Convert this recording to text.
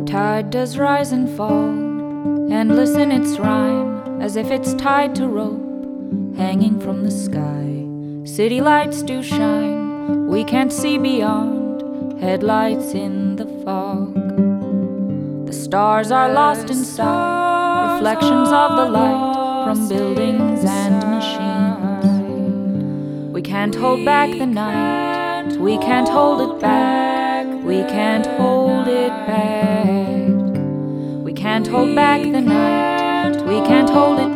tide does rise and fall, endless in its rhyme, as if it's tied to rope hanging from the sky. City lights do shine, we can't see beyond, headlights in the fog. The stars are lost in sight, reflections of the light from buildings and machines. We can't hold back the night, we can't hold it back, we can't hold it back. We can't hold back the night, we can't hold it